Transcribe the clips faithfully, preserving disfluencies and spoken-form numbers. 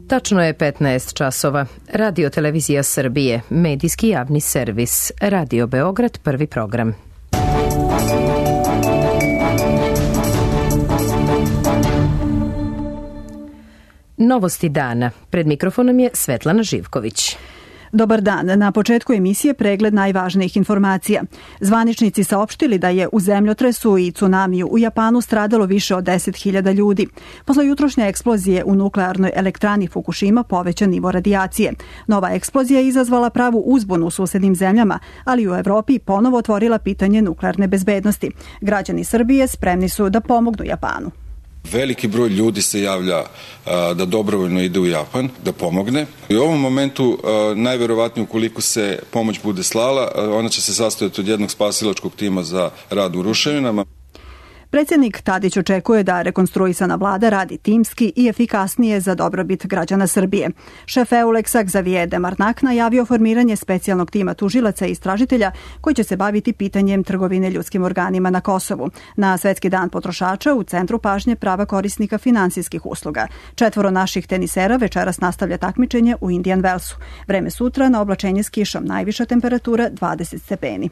Tačno je petnaest časova. Radio Televizija Srbije, medijski javni servis. Radio Beograd, prvi program. Novosti dana. Pred mikrofonom je Svetlana Živković. Dobar dan. Na početku emisije pregled najvažnijih informacija. Zvaničnici saopštili da je u zemljotresu i tsunamiju u Japanu stradalo više od deset hiljada ljudi. Posle jutrošnje eksplozije u nuklearnoj elektrani Fukushima povećan nivo radijacije. Nova eksplozija je izazvala pravu uzbunu u susednim zemljama, ali u Evropi ponovo otvorila pitanje nuklearne bezbednosti. Građani Srbije spremni su da pomognu Japanu. Veliki broj ljudi se javlja a, da dobrovoljno ide u Japan, da pomogne. I u ovom momentu a, najverovatnije ukoliko se pomoć bude slala, a, ona će se sastojati od jednog spasilačkog tima za rad u ruševinama. Predsjednik Tadić očekuje da rekonstruisana vlada radi timski i efikasnije za dobrobit građana Srbije. Šef Euleksa Xavier Demarnak najavio formiranje specijalnog tima tužilaca i istražitelja koji će se baviti pitanjem trgovine ljudskim organima na Kosovu. Na Svetski dan potrošača u centru pažnje prava korisnika finansijskih usluga. Četvoro naših tenisera večeras nastavlja takmičenje u Indian Wellsu. Vreme sutra na oblačenje s kišom, najviša temperatura dvadeset stepeni.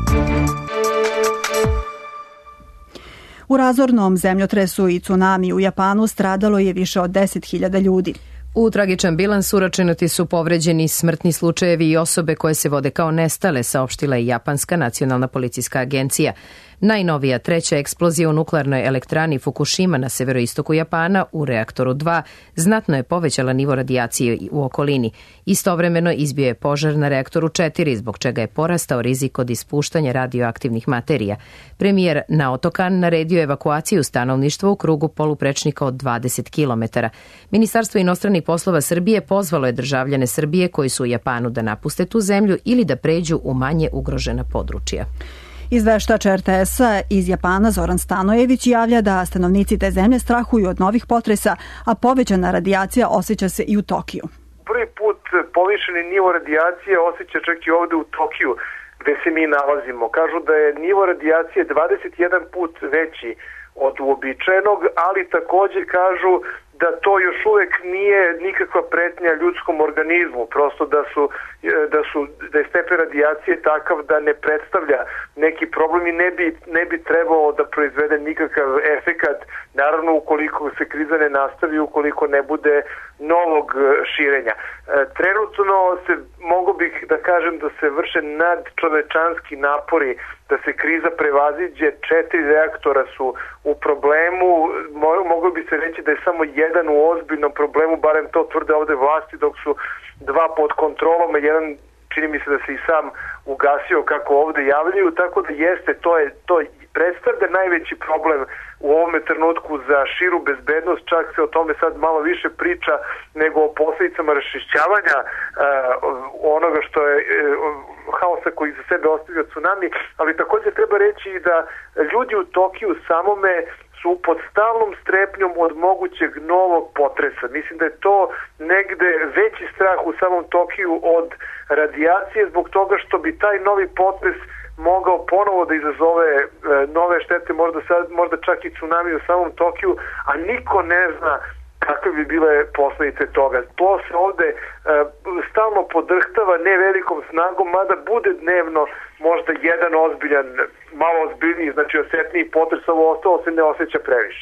U razornom zemljotresu i tsunami u Japanu stradalo je više od deset hiljada ljudi. U tragičan bilans uračunati su povređeni smrtni slučajevi i osobe koje se vode kao nestale, saopštila je Japanska nacionalna policijska agencija. Najnovija treća eksplozija u nuklearnoj elektrani Fukushima na severoistoku Japana u reaktoru dva znatno je povećala nivo radijacije u okolini. Istovremeno izbio je požar na reaktoru četiri, zbog čega je porastao rizik od ispuštanja radioaktivnih materija. Premijer Naoto Kan naredio evakuaciju stanovništva u krugu poluprečnika od dvadeset kilometara. Ministarstvo inostranih poslova Srbije pozvalo je državljane Srbije koji su u Japanu da napuste tu zemlju ili da pređu u manje ugrožena područja. Izveštač er te esa iz Japana Zoran Stanojević javlja da stanovnici te zemlje strahuju od novih potresa, a povećana radijacija osjeća se i u Tokiju. Prvi put povišeni nivo radijacije osjeća čak i ovde u Tokiju gde se mi nalazimo. Kažu da je nivo radijacije dvadeset jedan put veći od uobičajenog, ali takođe kažu da to još uvek nije nikakva pretnja ljudskom organizmu, prosto da su, da su da je stepen radijacije takav da ne predstavlja neki problem i ne bi, ne bi trebao da proizvede nikakav efekat, naravno ukoliko se kriza ne nastavi, ukoliko ne bude novog širenja. Trenutno se, mogu bih da kažem da se vrše nadčovečanski napori da se kriza prevaziđe, četiri reaktora su u problemu, moglo bi se reći da je samo jedan u ozbiljnom problemu, barem to tvrde ovde vlasti, dok su dva pod kontrolom, jedan čini mi se da se i sam ugasio kako ovde javljaju, tako da jeste, to je to predstavlja najveći problem u ovome trenutku za širu bezbednost, čak se o tome sad malo više priča nego o posledicama raščišćavanja uh, onoga što je uh, haosa koji za sebe ostavio tsunami, ali takođe treba reći da ljudi u Tokiju samome su pod stalnom strepnjom od mogućeg novog potresa. Mislim da je to negde veći strah u samom Tokiju od radijacije zbog toga što bi taj novi potres mogao ponovo da izazove e, nove štete, možda, sad, možda čak i tsunami u samom Tokiju, a niko ne zna kakve bi bile posledice toga. To se ovde e, stalno podrhtava ne velikom snagom, mada bude dnevno možda jedan ozbiljan, malo ozbiljniji, znači osetniji potres, ovo ostalo se ne osjeća previše.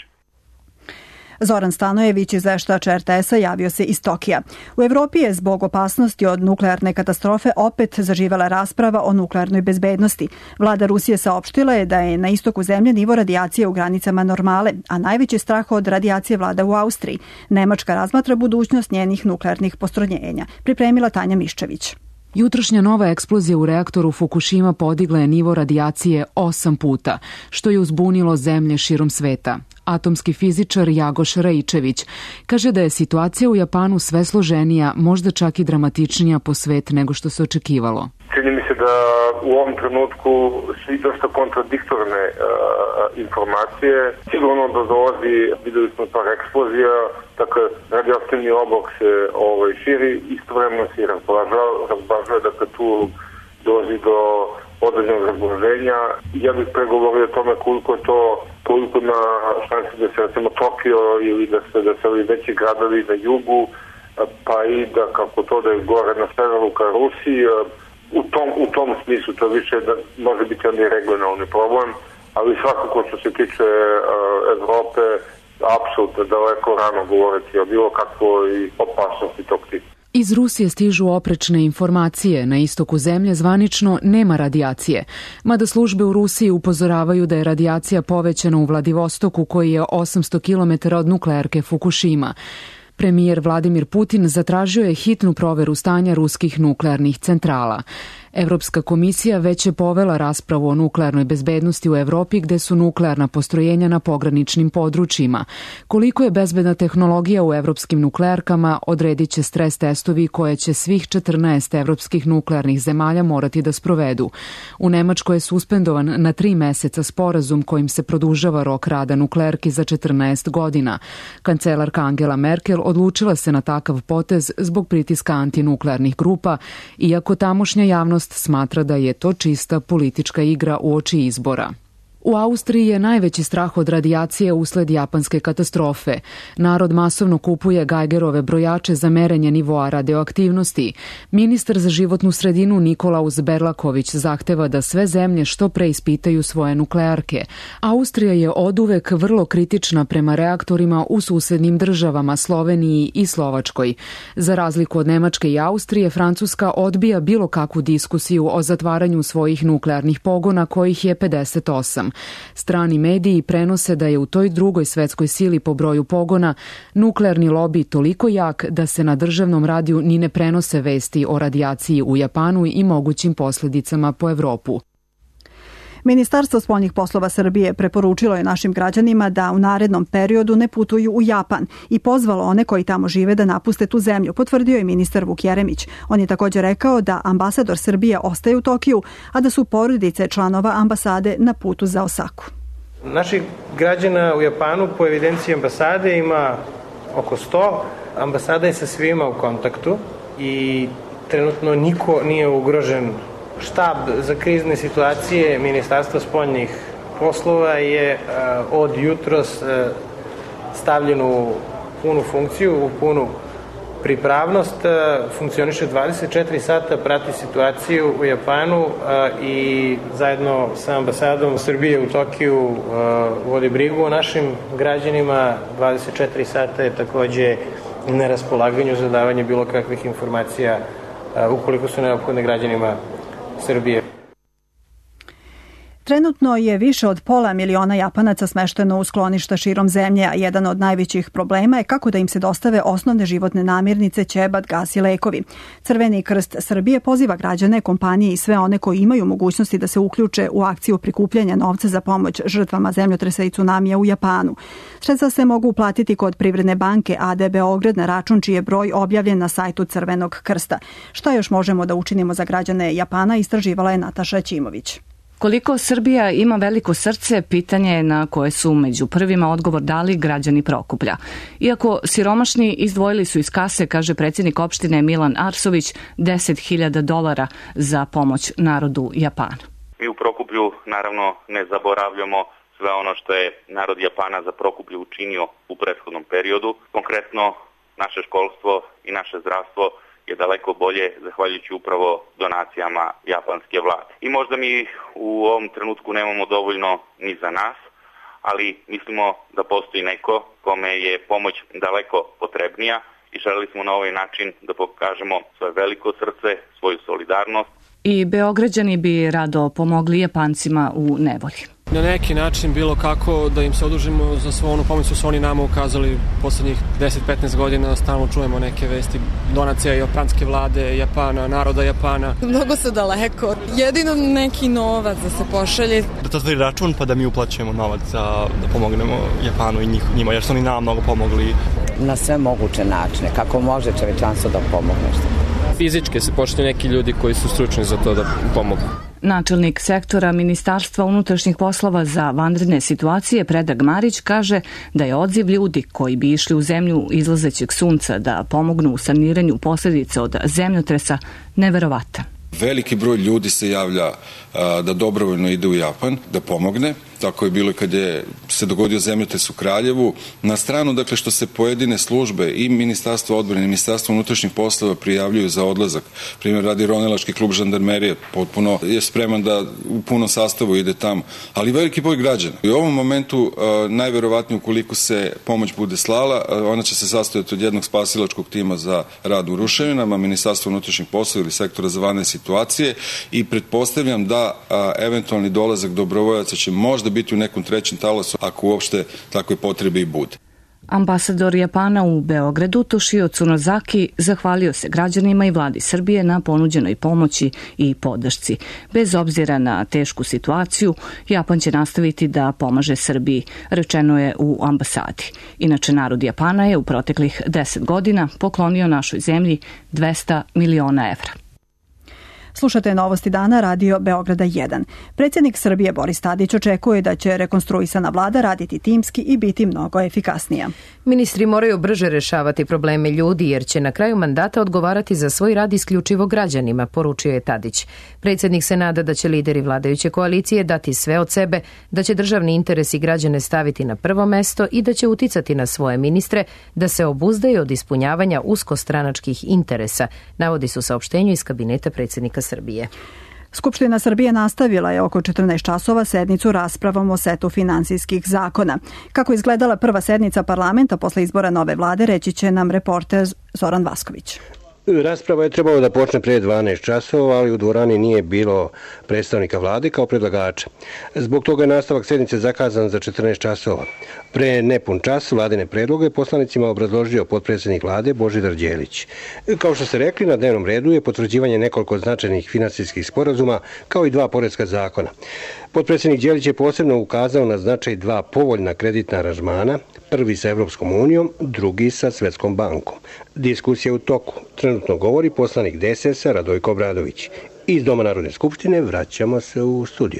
Zoran Stanojević, izveštač er te esa, javio se iz Tokija. U Evropi je zbog opasnosti od nuklearne katastrofe opet zaživela rasprava o nuklearnoj bezbednosti. Vlada Rusije saopštila je da je na istoku zemlje nivo radijacije u granicama normale, a najveći strah od radijacije vlada u Austriji. Nemačka razmatra budućnost njenih nuklearnih postrojenja. Pripremila Tanja Miščević. Jutrošnja nova eksplozija u reaktoru Fukushima podigla je nivo radijacije osam puta, što je uzbunilo zemlje širom sveta. Atomski fizičar Jagoš Raičević kaže da je situacija u Japanu sve složenija, možda čak i dramatičnija po svet nego što se očekivalo. Čini mi se da u ovom trenutku svi dosta kontradiktorne uh, informacije. Sigurno da dolazi, videli smo par eksplozija, dakle radioaktivni oblak se ovaj, širi, istovremeno se i razbažuje, dakle tu dolazi do određenog razboženja. Ja bih pregovorio o tome koliko je to koliko na šansi da se recimo Tokio ili da se da se ovi veći gradovi na jugu pa i da kako to da je gore na severu ka Rusiji, u tom, u tom smislu to više da može biti onda i regionalni problem, ali svakako što se tiče Evrope, apsolutno daleko rano govoriti o bilo kakvoj opasnosti tog tipa. Iz Rusije stižu oprečne informacije. Na istoku zemlje zvanično nema radijacije. Mada službe u Rusiji upozoravaju da je radijacija povećana u Vladivostoku koji je osamsto kilometara od nuklearke Fukushima. Premijer Vladimir Putin zatražio je hitnu proveru stanja ruskih nuklearnih centrala. Evropska komisija već je povela raspravu o nuklearnoj bezbednosti u Evropi gde su nuklearna postrojenja na pograničnim područjima. Koliko je bezbedna tehnologija u evropskim nuklearkama odredit će stres testovi koje će svih četrnaest evropskih nuklearnih zemalja morati da sprovedu. U Nemačkoj je suspendovan na tri meseca sporazum kojim se produžava rok rada nuklearki za četrnaest godina. Kancelarka Angela Merkel odlučila se na takav potez zbog pritiska antinuklearnih grupa, iako tamošnja javnost smatra da je to čista politička igra uoči izbora. U Austriji je najveći strah od radijacije usled japanske katastrofe. Narod masovno kupuje Geigerove brojače za merenje nivoa radioaktivnosti. Ministar za životnu sredinu Nikolaus Berlaković zahteva da sve zemlje što pre ispitaju svoje nuklearke. Austrija je oduvek vrlo kritična prema reaktorima u susednim državama Sloveniji i Slovačkoj. Za razliku od Nemačke i Austrije, Francuska odbija bilo kakvu diskusiju o zatvaranju svojih nuklearnih pogona, kojih je pedeset osam. Strani mediji prenose da je u toj drugoj svetskoj sili po broju pogona nuklearni lobi toliko jak da se na državnom radiju ni ne prenose vesti o radijaciji u Japanu i mogućim posljedicama po Evropu. Ministarstvo spoljnih poslova Srbije preporučilo je našim građanima da u narednom periodu ne putuju u Japan i pozvalo one koji tamo žive da napuste tu zemlju, potvrdio je ministar Vuk Jeremić. On je također rekao da ambasador Srbije ostaje u Tokiju, a da su porodice članova ambasade na putu za Osaku. Naših građana u Japanu po evidenciji ambasade ima oko sto. Ambasada je sa svima u kontaktu i trenutno niko nije ugrožen. Štab za krizne situacije Ministarstva spoljnih poslova je od jutros stavljen u punu funkciju, u punu pripravnost. Funkcioniše dvadeset četiri sata, prati situaciju u Japanu i zajedno sa ambasadom Srbije u Tokiju vodi brigu o našim građanima. dvadeset četiri sata je takođe na raspolaganju za davanje bilo kakvih informacija ukoliko su neophodne građanima Srbije. Trenutno je više od pola miliona Japanaca smešteno u skloništa širom zemlje, a jedan od najvećih problema je kako da im se dostave osnovne životne namirnice, ćebat, gas i lekovi. Crveni krst Srbije poziva građane, kompanije i sve one koji imaju mogućnosti da se uključe u akciju prikupljanja novca za pomoć žrtvama zemljotresa i cunamija u Japanu. Sredstva se mogu uplatiti kod Privredne banke A D Beograd na račun čiji je broj objavljen na sajtu Crvenog krsta. Šta još možemo da učinimo za građane Japana, istraživala je Nataša Ćimović. Koliko Srbija ima veliko srce, pitanje je na koje su među prvima odgovor dali građani Prokuplja. Iako siromašni izdvojili su iz kase, kaže predsjednik opštine Milan Arsović, deset hiljada dolara za pomoć narodu Japana. Mi u Prokuplju naravno ne zaboravljamo sve ono što je narod Japana za Prokuplje učinio u prethodnom periodu. Konkretno, naše školstvo i naše zdravstvo je daleko bolje zahvaljujući upravo donacijama japanske vlade. I možda mi u ovom trenutku nemamo dovoljno ni za nas, ali mislimo da postoji neko kome je pomoć daleko potrebnija i želeli smo na ovaj način da pokažemo svoje veliko srce, svoju solidarnost. I Beograđani bi rado pomogli Japancima u nevolji. Na neki način bilo kako da im se odužimo za svu onu pomoć su oni nama ukazali poslednjih deset do petnaest godina, stalno čujemo neke vesti donacija japanske vlade, Japana, naroda Japana. Mnogo su daleko, jedino neki novac da se pošalje. Da to stvori račun pa da mi uplaćujemo novac za, da pomognemo Japanu i njima, jer su oni nama mnogo pomogli. Na sve moguće načine, kako može čovečanstvo da pomogne što. Fizičke se pošalju neki ljudi koji su stručni za to da pomogu. Načelnik sektora Ministarstva unutrašnjih poslova za vanredne situacije Predrag Marić kaže da je odziv ljudi koji bi išli u zemlju izlazećeg sunca da pomognu u saniranju posljedica od zemljotresa neverovatan. Veliki broj ljudi se javlja a, da dobrovoljno ide u Japan, da pomogne. tako je bilo kad je se dogodio zemljotres u Kraljevu. Na stranu, dakle, što se pojedine službe i Ministarstvo odbrane i Ministarstvo unutrašnjih poslova prijavljuju za odlazak. Primjer, radi Ronilački klub žandarmerije, potpuno je spreman da u punom sastavu ide tamo, ali veliki broj građana. I u ovom momentu najverovatnije ukoliko se pomoć bude slala, ona će se sastojati od jednog spasilačkog tima za rad u ruševinama, Ministarstvo unutrašnjih poslova ili sektora za vanredne situacije i pretpostavljam da a, eventualni dolazak dobrovoljaca će možda biti u nekom trećem talasu ako uopšte takve potrebe i bude. Ambasador Japana u Beogradu Toshio Tsunozaki zahvalio se građanima i vladi Srbije na ponuđenoj pomoći i podršci. Bez obzira na tešku situaciju, Japan će nastaviti da pomaže Srbiji, rečeno je u ambasadi. Inače, narod Japana je u proteklih deset godina poklonio našoj zemlji dvesta miliona evra. Slušate Novosti dana, radio Beograda jedan. Predsjednik Srbije Boris Tadić očekuje da će rekonstruisana vlada raditi timski i biti mnogo efikasnija. Ministri moraju brže rešavati probleme ljudi jer će na kraju mandata odgovarati za svoj rad isključivo građanima, poručio je Tadić. Predsjednik se nada da će lideri vladajuće koalicije dati sve od sebe, da će državni interes i građane staviti na prvo mesto i da će uticati na svoje ministre da se obuzdaju od ispunjavanja uskostranačkih interesa, navodi se u saopštenju iz kabineta predsjednika Srbije. Skupština Srbije nastavila je oko četrnaest časova sednicu raspravom o setu finansijskih zakona. Kako izgledala prva sednica parlamenta posle izbora nove vlade, reći će nam reporter Zoran Vasković. Rasprava je trebalo da počne prije dvanaest časova, ali u dvorani nije bilo predstavnika vlade kao predlagača. Zbog toga je nastavak sednice zakazan za četrnaest časova. Pre nepun čas vladine predloge poslanicima obrazložio potpredsjednik vlade Božidar Đelić. Kao što ste rekli, na dnevnom redu je potvrđivanje nekoliko značajnih finansijskih sporazuma kao i dva poreska zakona. Potpredsjednik Đelić je posebno ukazao na značaj dva povoljna kreditna aranžmana, prvi sa Evropskom unijom, drugi sa Svetskom bankom. Diskusija u toku. Trenutno govori poslanik D S S-a Radojko Obradović. Iz Doma Narodne skupštine vraćamo se u studio.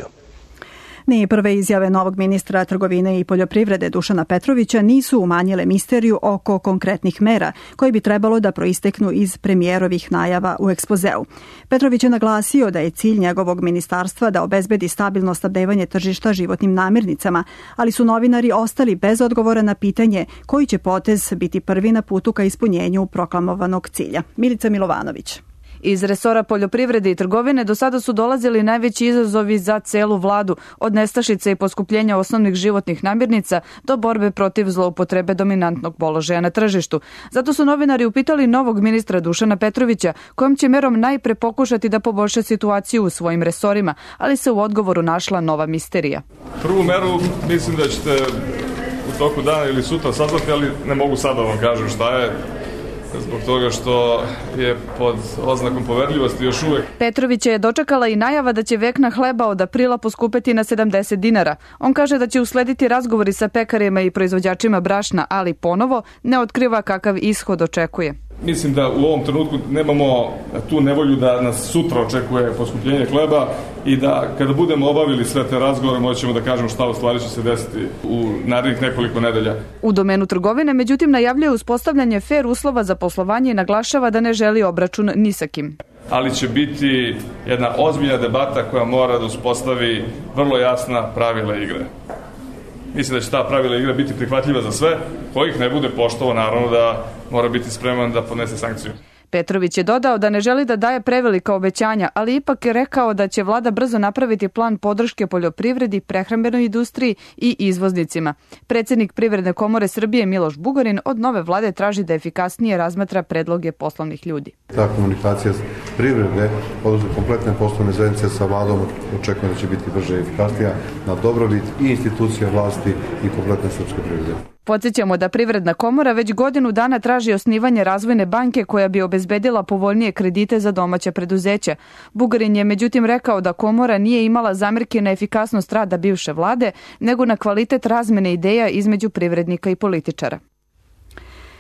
Ni prve izjave novog ministra trgovine i poljoprivrede Dušana Petrovića nisu umanjile misteriju oko konkretnih mera koje bi trebalo da proisteknu iz premijerovih najava u ekspozeu. Petrović je naglasio da je cilj njegovog ministarstva da obezbedi stabilno snabdevanje tržišta životnim namirnicama, ali su novinari ostali bez odgovora na pitanje koji će potez biti prvi na putu ka ispunjenju proklamovanog cilja. Milica Milovanović. Iz resora poljoprivrede i trgovine do sada su dolazili najveći izazovi za celu vladu, od nestašice i poskupljenja osnovnih životnih namirnica do borbe protiv zloupotrebe dominantnog položaja na tržištu. Zato su novinari upitali novog ministra Dušana Petrovića kojom će merom najpre pokušati da poboljša situaciju u svojim resorima, ali se u odgovoru našla nova misterija. Prvu meru mislim da ćete u toku dana ili sutra saznati, ali ne mogu sada vam kažem šta je, zbog toga što je pod oznakom poverljivosti još uvek. Petrovića je dočekala i najava da će vekna hleba od aprila poskupeti na sedamdeset dinara. On kaže da će uslediti razgovori sa pekarima i proizvođačima brašna, ali ponovo ne otkriva kakav ishod očekuje. Mislim da u ovom trenutku nemamo tu nevolju da nas sutra očekuje poskupljenje hleba i da kada budemo obavili sve te razgovore moćemo da kažemo šta u stvari će se desiti u narednih nekoliko nedelja. U domenu trgovine, međutim, najavljuje uspostavljanje fer uslova za poslovanje i naglašava da ne želi obračun ni sa kim. Ali će biti jedna ozbiljna debata koja mora da uspostavi vrlo jasna pravila igre. Mislim da će ta pravila igre biti prihvatljiva za sve, kojih ne bude poštovao, naravno da mora biti spreman da podnese sankciju. Petrović je dodao da ne želi da daje prevelika obećanja, ali ipak je rekao da će vlada brzo napraviti plan podrške poljoprivredi, prehrambenoj industriji i izvoznicima. Predsjednik Privredne komore Srbije Miloš Bugarin od nove vlade traži da efikasnije razmatra predloge poslovnih ljudi. Ta komunikacija privrede, odnosno kompletne poslovne zajednice sa vladom, očekujem da će biti brže i efikasnija na dobrobit i institucija vlasti i kompletne srpske privrede. Podsjećamo da Privredna komora već godinu dana traži osnivanje razvojne banke koja bi obezbedila povoljnije kredite za domaća preduzeća. Bugarin je međutim rekao da komora nije imala zamerke na efikasnost rada bivše vlade, nego na kvalitet razmene ideja između privrednika i političara.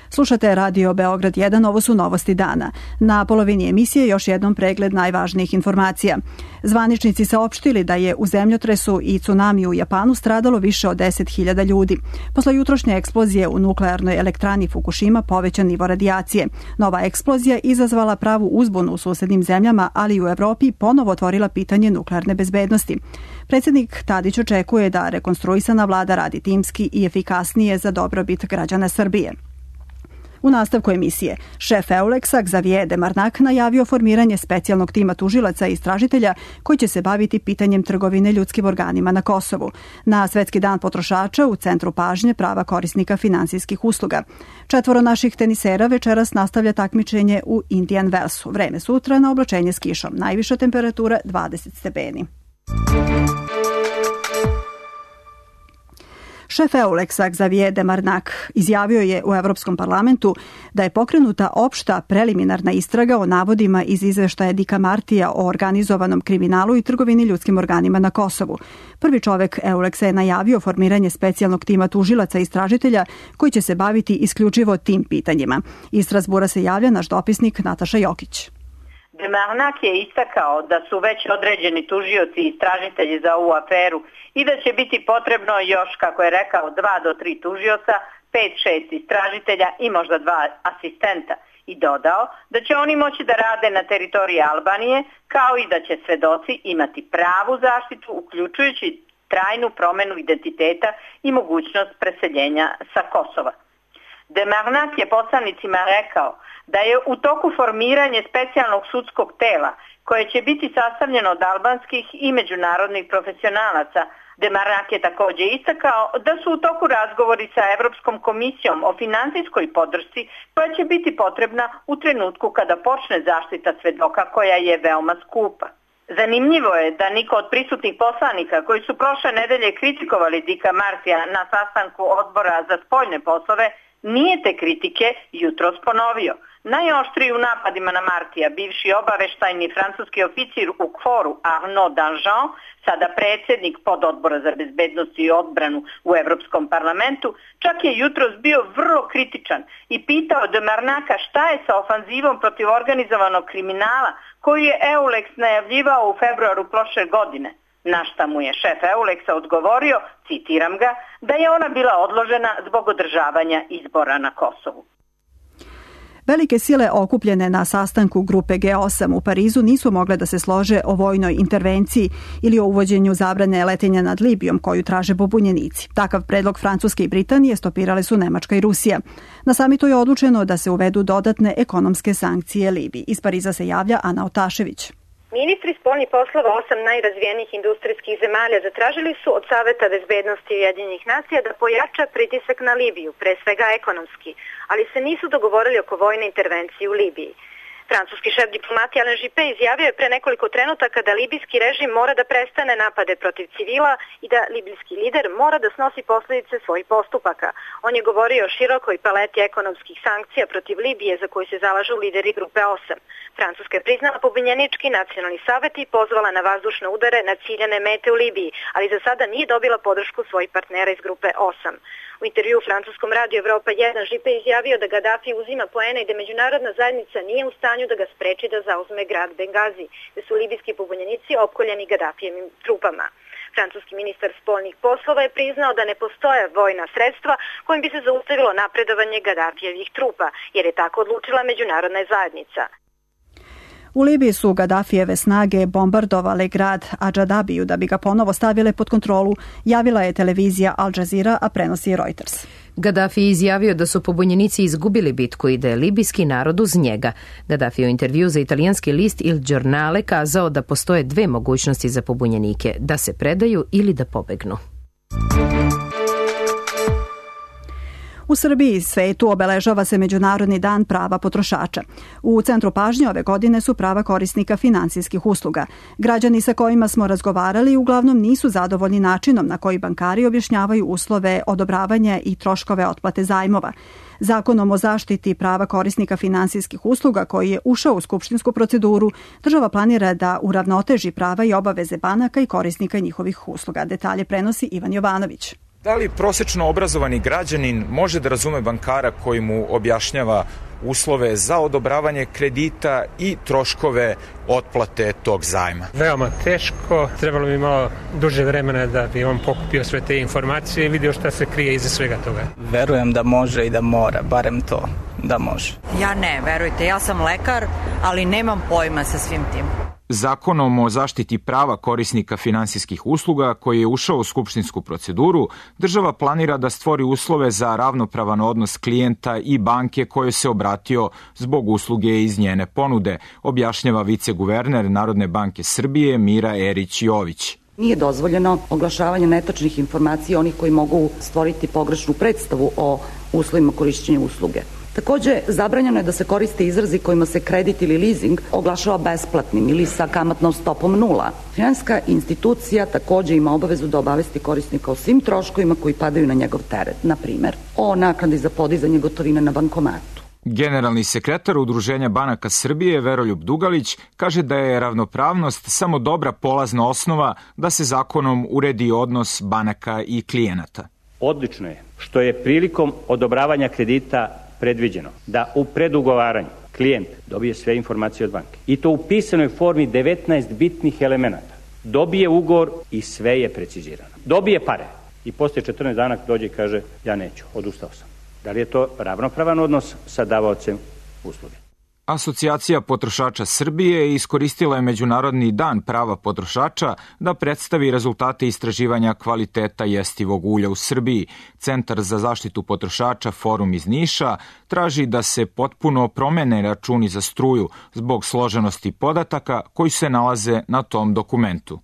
Slušate Radio Beograd jedan, ovo su novosti dana. Na polovini emisije još jednom pregled najvažnijih informacija. Zvaničnici saopštili da je u zemljotresu i tsunamiju u Japanu stradalo više od deset hiljada ljudi. Posle jutrošnje eksplozije u nuklearnoj elektrani Fukushima povećan nivo radijacije. Nova eksplozija izazvala pravu uzbunu u susednim zemljama, ali i u Evropi ponovo otvorila pitanje nuklearne bezbednosti. Predsjednik Tadić očekuje da rekonstruisana vlada radi timski i efikasnije za dobrobit građana Srbije. U nastavku emisije, šef Euleksa Xavier Demarnak najavio formiranje specijalnog tima tužilaca i istražitelja koji će se baviti pitanjem trgovine ljudskim organima na Kosovu. Na Svetski dan potrošača u centru pažnje prava korisnika finansijskih usluga. Četvoro naših tenisera večeras nastavlja takmičenje u Indian Wellsu. Vreme sutra na oblačenje s kišom. Najviša temperatura dvadeset stepeni. Šef Euleksa Xavier Demarnak izjavio je u Evropskom parlamentu da je pokrenuta opšta preliminarna istraga o navodima iz izveštaja Dika Martija o organizovanom kriminalu i trgovini ljudskim organima na Kosovu. Prvi čovek Euleksa je najavio formiranje specijalnog tima tužilaca i istražitelja koji će se baviti isključivo tim pitanjima. Iz Strasbura se javlja naš dopisnik Nataša Jokić. Demarnak je istakao da su već određeni tužioci i istražitelji za ovu aferu i da će biti potrebno još, kako je rekao, dva do tri tužioca, pet, šest istražitelja i možda dva asistenta. I dodao da će oni moći da rade na teritoriji Albanije, kao i da će svedoci imati pravu zaštitu, uključujući trajnu promenu identiteta i mogućnost preseljenja sa Kosova. Demarnak je poslanicima rekao da je u toku formiranje specijalnog sudskog tela koje će biti sastavljeno od albanskih i međunarodnih profesionalaca. Demarnak je također istakao da su u toku razgovori sa Evropskom komisijom o finansijskoj podršci koja će biti potrebna u trenutku kada počne zaštita svedoka koja je veoma skupa. Zanimljivo je da niko od prisutnih poslanika koji su prošle nedelje kritikovali Dika Martija na sastanku odbora za spoljne poslove nije te kritike jutros ponovio. Najoštriji u napadima na Martija, bivši obaveštajni francuski oficir u kforu Arnaud Danjean, sada predsjednik pododbora za bezbednost i odbranu u Evropskom parlamentu, čak je jutros bio vrlo kritičan i pitao Demarnaka šta je sa ofanzivom protiv organizovanog kriminala koju je Euleks najavljivao u februaru prošle godine. Na šta mu je šef Euleksa odgovorio, citiram ga, da je ona bila odložena zbog održavanja izbora na Kosovu. Velike sile okupljene na sastanku grupe G osam u Parizu nisu mogle da se slože o vojnoj intervenciji ili o uvođenju zabrane letenja nad Libijom koju traže pobunjenici. Takav predlog Francuske i Britanije stopirale su Nemačka i Rusija. Na samitu je odlučeno da se uvedu dodatne ekonomske sankcije Libiji. Iz Pariza se javlja Ana Otašević. Ministri spoljnih poslova osam najrazvijenijih industrijskih zemalja zatražili su od Saveta bezbednosti Ujedinjenih nacija da pojača pritisak na Libiju, pre svega ekonomski, ali se nisu dogovorili oko vojne intervencije u Libiji. Francuski šef diplomatije Alain Juppé izjavio je pre nekoliko trenutaka da libijski režim mora da prestane napade protiv civila i da libijski lider mora da snosi posljedice svojih postupaka. On je govorio o širokoj paleti ekonomskih sankcija protiv Libije za koju se zalažu lideri grupe osam. Francuska je priznala pobunjenički nacionalni savet i pozvala na vazdušne udare na ciljane mete u Libiji, ali za sada nije dobila podršku svojih partnera iz grupe osam. U intervju u francuskom radiju Evropa jedan Juppé izjavio da Gaddafi uzima poene i da međunarodna zajednica nije u stanju da ga spreči da zauzme grad Bengazi, gde su libijski pobunjenici opkoljeni Gaddafijevim trupama. Francuski ministar spoljnih poslova je priznao da ne postoje vojna sredstva kojim bi se zaustavilo napredovanje Gaddafijevih trupa, jer je tako odlučila međunarodna zajednica. U Libiji su Gaddafijeve snage bombardovale grad Adžadabiju da bi ga ponovo stavile pod kontrolu, javila je televizija Al Jazeera, a prenosi Reuters. Gaddafi je izjavio da su pobunjenici izgubili bitku i da je libijski narod uz njega. Gaddafi u intervju za italijanski list Il Giornale kazao da postoje dve mogućnosti za pobunjenike, da se predaju ili da pobegnu. U Srbiji i svetu obeležava se Međunarodni dan prava potrošača. U centru pažnje ove godine su prava korisnika finansijskih usluga. Građani sa kojima smo razgovarali uglavnom nisu zadovoljni načinom na koji bankari objašnjavaju uslove odobravanja i troškove otplate zajmova. Zakonom o zaštiti prava korisnika finansijskih usluga koji je ušao u skupštinsku proceduru, država planira da uravnoteži prava i obaveze banaka i korisnika njihovih usluga. Detalje prenosi Ivan Jovanović. Da li prosečno obrazovani građanin može da razume bankara koji mu objašnjava uslove za odobravanje kredita i troškove otplate tog zajma? Veoma teško, trebalo bi malo duže vremena da bi on pokupio sve te informacije i vidio šta se krije iza svega toga. Verujem da može i da mora, barem to da može. Ja ne, verujte, ja sam lekar, ali nemam pojma sa svim tim. Zakonom o zaštiti prava korisnika finansijskih usluga, koji je ušao u skupštinsku proceduru, država planira da stvori uslove za ravnopravan odnos klijenta i banke koje se obratio zbog usluge iz njene ponude, objašnjava viceguverner Narodne banke Srbije Mira Erić-Jović. Nije dozvoljeno oglašavanje netačnih informacija onih koji mogu stvoriti pogrešnu predstavu o uslovima korišćenja usluge. Takođe, zabranjeno je da se koriste izrazi kojima se kredit ili leasing oglašava besplatnim ili sa kamatnom stopom nula. Finansijska institucija takođe ima obavezu da obavesti korisnika o svim troškovima koji padaju na njegov teret, na primer, o naknadi za podizanje gotovine na bankomatu. Generalni sekretar Udruženja banaka Srbije Veroljub Dugalić kaže da je ravnopravnost samo dobra polazna osnova da se zakonom uredi odnos banaka i klijenata. Odlično je što je prilikom odobravanja kredita predviđeno da u predugovaranju klijent dobije sve informacije od banke i to u pisanoj formi devetnaest bitnih elemenata. Dobije ugovor i sve je precizirano. Dobije pare i posle četrnaest dana dođe i kaže ja neću, odustao sam. Da li je to ravnopravan odnos sa davaocem usluge? Asocijacija potrošača Srbije iskoristila je Međunarodni dan prava potrošača da predstavi rezultate istraživanja kvaliteta jestivog ulja u Srbiji. Centar za zaštitu potrošača Forum iz Niša traži da se potpuno promene računi za struju zbog složenosti podataka koji se nalaze na tom dokumentu.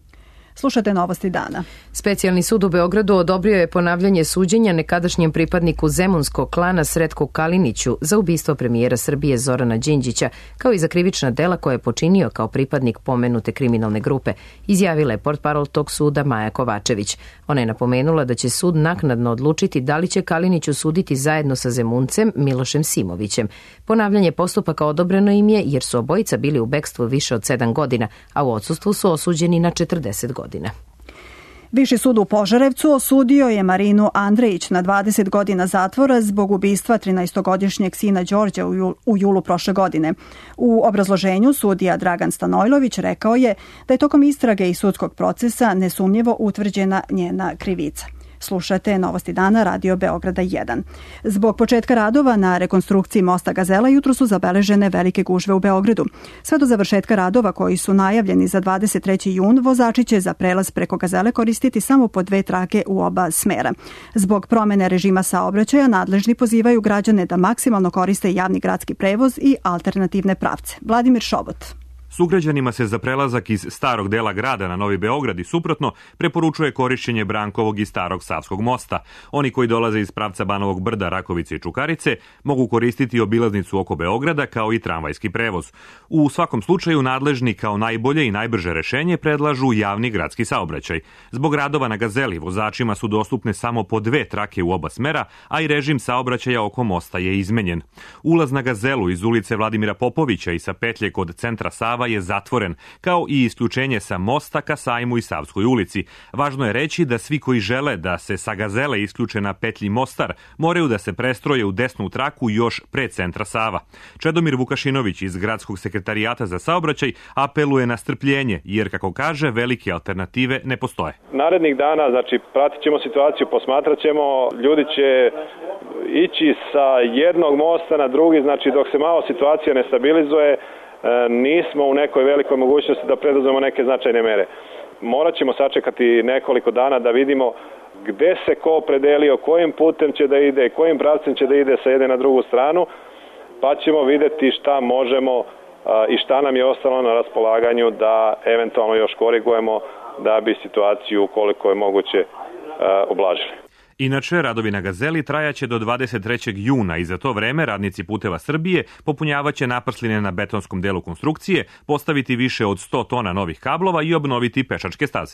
Slušate novosti dana. Specijalni sud u Beogradu odobrio je ponavljanje suđenja nekadašnjem pripadniku zemunskog klana Sretku Kaliniću za ubistvo premijera Srbije Zorana Đinđića, kao i za krivična dela koje je počinio kao pripadnik pomenute kriminalne grupe, izjavila je portparol tog suda Maja Kovačević. Ona je napomenula da će sud naknadno odlučiti da li će Kaliniću suditi zajedno sa Zemuncem Milošem Simovićem. Ponavljanje postupaka odobreno im je jer su obojica bili u bekstvu više od sedam godina, a u odsustvu su osuđeni na četrdeset godina. Viši sud u Požarevcu osudio je Marinu Andrejić na dvadeset godina zatvora zbog ubistva trinaestogodišnjeg sina Đorđa u, jul, u julu prošle godine. U obrazloženju sudija Dragan Stanojlović rekao je da je tokom istrage i sudskog procesa nesumnjivo utvrđena njena krivica. Slušate Novosti dana Radio Beograda jedan. Zbog početka radova na rekonstrukciji mosta Gazela jutro su zabeležene velike gužve u Beogradu. Sve do završetka radova koji su najavljeni za dvadeset treći jun, vozači će za prelaz preko Gazele koristiti samo po dve trake u oba smera. Zbog promene režima saobraćaja nadležni pozivaju građane da maksimalno koriste javni gradski prevoz i alternativne pravce. Vladimir Šobot. Sugrađanima se za prelazak iz starog dela grada na Novi Beograd i suprotno preporučuje korišćenje Brankovog i starog Savskog mosta. Oni koji dolaze iz pravca Banovog Brda, Rakovice i Čukarice mogu koristiti obilaznicu oko Beograda kao i tramvajski prevoz. U svakom slučaju nadležni kao najbolje i najbrže rešenje predlažu javni gradski saobraćaj. Zbog radova na Gazeli vozačima su dostupne samo po dve trake u oba smera, a i režim saobraćaja oko mosta je izmenjen. Ulaz na Gazelu iz ulice Vladimira Popovića i sa petlje kod centra Sava je zatvoren, kao i isključenje sa mosta ka Sajmu i Savskoj ulici. Važno je reći da svi koji žele da se sa Gazele isključe na petlji Mostar moraju da se prestroje u desnu traku još pre centra Sava. Čedomir Vukašinović iz Gradskog sekretarijata za saobraćaj apeluje na strpljenje, jer kako kaže, velike alternative ne postoje. Narednih dana, znači, pratit ćemo situaciju, posmatrat ćemo, ljudi će ići sa jednog mosta na drugi, znači dok se malo situacija ne stabilizuje, nismo u nekoj velikoj mogućnosti da preduzmemo neke značajne mere. Morat ćemo sačekati nekoliko dana da vidimo gde se ko opredelio, kojim putem će da ide, kojim pravcem će da ide sa jedne na drugu stranu, pa ćemo videti šta možemo i šta nam je ostalo na raspolaganju da eventualno još korigujemo da bi situaciju koliko je moguće ublažili. Inače, radovi na Gazeli trajaće do dvadeset trećeg juna i za to vreme radnici Puteva Srbije popunjavaće naprsline na betonskom delu konstrukcije, postaviti više od sto tona novih kablova i obnoviti pešačke staze.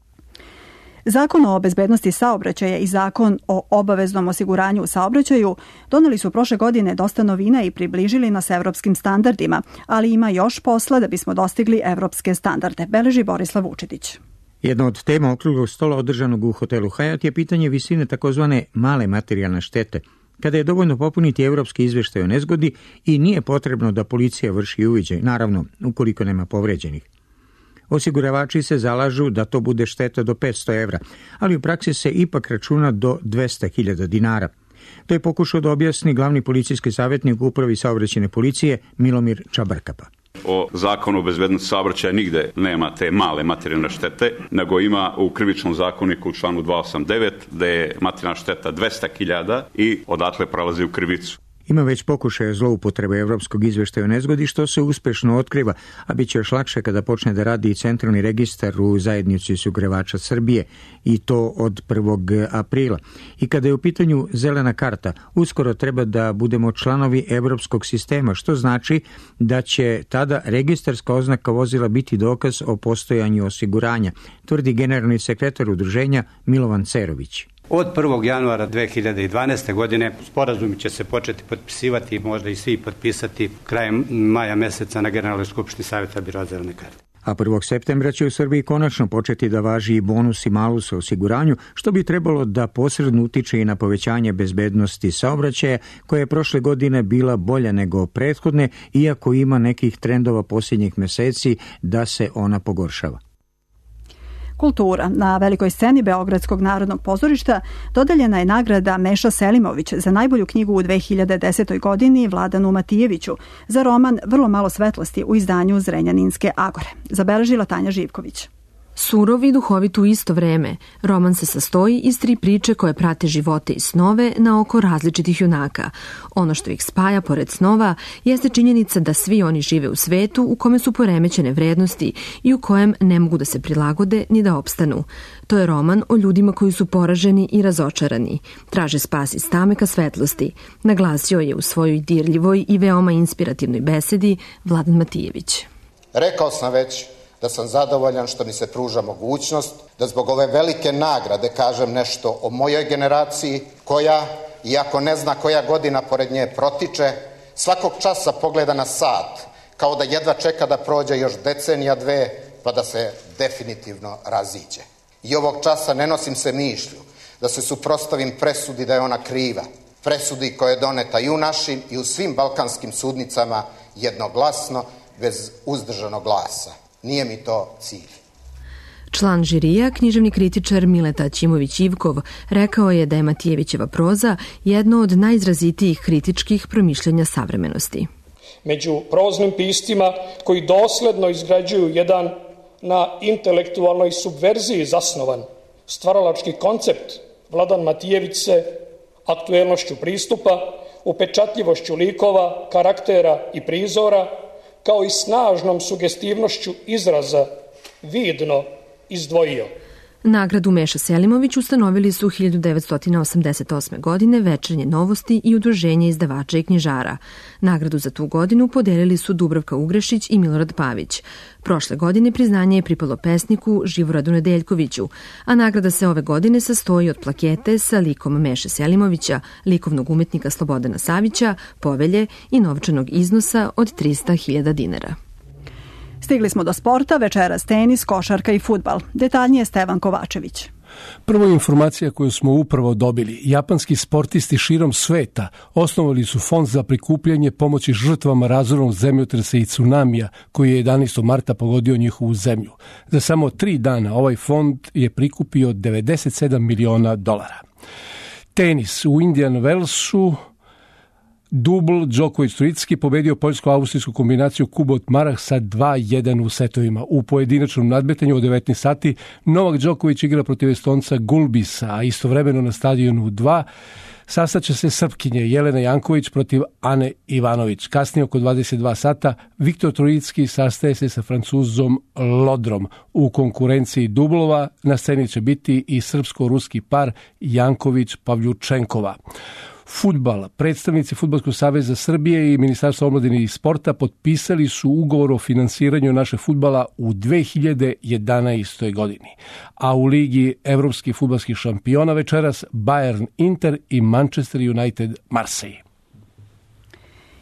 Zakon o bezbednosti saobraćaja i Zakon o obaveznom osiguranju u saobraćaju doneli su prošle godine dosta novina i približili nas evropskim standardima, ali ima još posla da bismo dostigli evropske standarde, beleži Borislav Vučetić. Jedna od tema okruglog stola održanog u hotelu Hyatt je pitanje visine takozvane male materijalne štete, kada je dovoljno popuniti evropski izveštaj o nezgodi i nije potrebno da policija vrši uviđaj, naravno, ukoliko nema povređenih. Osiguravači se zalažu da to bude šteta do petsto evra, ali u praksi se ipak računa do dvesta hiljada dinara. To je pokušao da objasni glavni policijski savjetnik u upravi saobraćajne policije Milomir Čabarkapa. O zakonu o bezbednosti saobraćaja nigde nema te male materijalne štete, nego ima u krivičnom zakoniku u članu dvesta osamdeset devet da je materijalna šteta dvesta hiljada i odatle prelazi u krivicu. Ima već pokušaja zloupotrebe evropskog izveštaja o nezgodi, što se uspešno otkriva, a bit će još lakše kada počne da radi i centralni registar u zajednici osiguravača Srbije, i to od prvog aprila. I kada je u pitanju zelena karta, uskoro treba da budemo članovi evropskog sistema, što znači da će tada registarska oznaka vozila biti dokaz o postojanju osiguranja, tvrdi generalni sekretar udruženja Milovan Cerović. Od prvog januara dve hiljade dvanaeste. godine sporazumi će se početi potpisivati, možda i svi potpisati krajem maja meseca na Generalnoj skupštini Savjeta Biroa zelene karte. A prvog septembra će u Srbiji konačno početi da važi i bonus i malus o osiguranju, što bi trebalo da posredno utiče i na povećanje bezbednosti saobraćaja, koja je prošle godine bila bolja nego prethodne, iako ima nekih trendova posljednjih meseci da se ona pogoršava. Kultura. Na velikoj sceni Beogradskog narodnog pozorišta dodeljena je nagrada Meša Selimović za najbolju knjigu u dve hiljade desetoj. godini Vladanu Matijeviću za roman Vrlo malo svetlosti u izdanju Zrenjaninske Agore. Zabeležila Tanja Živković. Surov i duhovit u isto vreme, roman se sastoji iz tri priče koje prate živote i snove na oko različitih junaka. Ono što ih spaja pored snova jeste činjenica da svi oni žive u svetu u kome su poremećene vrednosti i u kojem ne mogu da se prilagode ni da opstanu. To je roman o ljudima koji su poraženi i razočarani. Traže spas iz tame ka svetlosti. Naglasio je u svojoj dirljivoj i veoma inspirativnoj besedi Vladan Matijević. Rekao sam već da sam zadovoljan što mi se pruža mogućnost da zbog ove velike nagrade kažem nešto o mojoj generaciji koja, iako ne zna koja godina pored nje protiče, svakog časa pogleda na sat kao da jedva čeka da prođe još decenija dve pa da se definitivno raziđe. I ovog časa ne nosim se mišlju da se suprotstavim presudi da je ona kriva, presudi koja je doneta i u našim i u svim balkanskim sudnicama jednoglasno, bez uzdržanog glasa. Nije mi to cilj. Član žirija, književni kritičar Mileta Ćimović-Ivkov, rekao je da je Matijevićeva proza jedno od najizrazitijih kritičkih promišljanja savremenosti. Među proznim piscima koji dosledno izgrađuju jedan na intelektualnoj subverziji zasnovan stvaralački koncept, Vladan Matijević se aktuelnošću pristupa, upečatljivošću likova, karaktera i prizora, kao i snažnom sugestivnošću izraza vidno izdvojio. Nagradu Meša Selimović ustanovili su hiljadu devetsto osamdeset osme. godine Večernje novosti i Udruženje izdavača i knjižara. Nagradu za tu godinu podelili su Dubravka Ugrešić i Milorad Pavić. Prošle godine priznanje je pripalo pesniku Živoradu Nedeljkoviću, a nagrada se ove godine sastoji od plakete sa likom Meše Selimovića, likovnog umetnika Slobodana Savića, povelje i novčanog iznosa od trista hiljada dinara. Stigli smo do sporta, večeras tenis, košarka i fudbal. Detaljnije Stevan Kovačević. Prvo informacija koju smo upravo dobili. Japanski sportisti širom sveta osnovali su fond za prikupljanje pomoći žrtvama razornog zemljotresa i tsunamija koji je jedanaestog marta pogodio njihovu zemlju. Za samo tri dana ovaj fond je prikupio devedeset sedam miliona dolara. Tenis u Indian Wellsu. Dubl Đoković-Tricki pobedio poljsko-austrijsku kombinaciju Kubot-Marah sa dva jedan u setovima. U pojedinačnom nadmetanju od devetnaest sati Novak Đoković igra protiv Estonca Gulbisa, a istovremeno na stadionu dva sastaće se Srpkinje Jelena Janković protiv Ane Ivanović. Kasnije oko dvadeset dva sata Viktor Trojicki sastaje se sa Francuzom Lodrom. U konkurenciji dublova na sceni će biti i srpsko-ruski par Janković-Pavljučenkova. Fudbal. Predstavnici Fudbalskog saveza Srbije i Ministarstva omladine i sporta potpisali su ugovor o finansiranju naše fudbala u dve hiljade jedanaestoj. godini. A u ligi evropskih fudbalskih šampiona večeras Bayern Inter i Manchester United Marseille.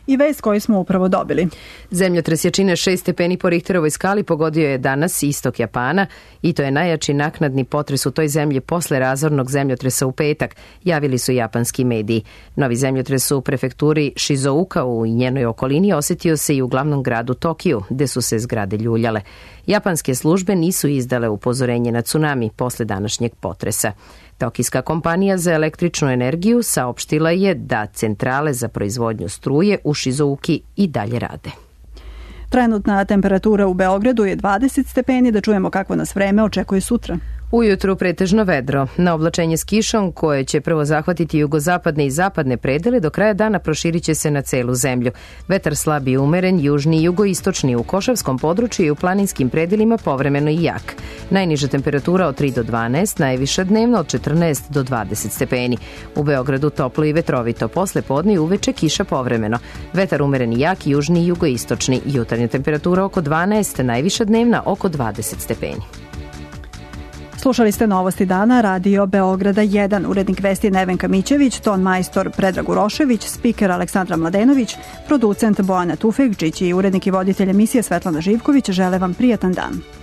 I vest koju smo upravo dobili. Zemljotres jačine šest stepeni po Richterovoj skali pogodio je danas istok Japana i to je najjači naknadni potres u toj zemlji posle razornog zemljotresa u petak, javili su japanski mediji. Novi zemljotres u prefekturi Shizuoka u njenoj okolini osjetio se i u glavnom gradu Tokiju, gde su se zgrade ljuljale. Japanske službe nisu izdale upozorenje na tsunami posle današnjeg potresa. Tokijska kompanija za električnu energiju saopštila je da centrale za proizvodnju struje u Shizouki i dalje rade. Trenutna temperatura u Beogradu je dvadeset stepeni, da čujemo kakvo nas vreme očekuje sutra. Ujutru pretežno vedro, na oblačenje s kišom koje će prvo zahvatiti jugozapadne i zapadne predele, do kraja dana proširit će se na celu zemlju. Vetar slab i umeren, južni i jugoistočni u Košavskom području i u planinskim predelima povremeno i jak. Najniža temperatura od tri do dvanaest, najviša dnevno od četrnaest do dvadeset stepeni. U Beogradu toplo i vetrovito, posle podne i uveče kiša povremeno. Vetar umeren i jak, južni i jugoistočni, jutarnja temperatura oko dvanaest, najviša dnevna oko dvadeset stepeni. Slušali ste Novosti dana, Radio Beograda jedan, urednik vesti Nevenka Mićević, ton majstor Predrag Urošević, spiker Aleksandra Mladenović, producent Bojana Tufekčić i urednik i voditelj emisije Svetlana Živković žele vam prijatan dan.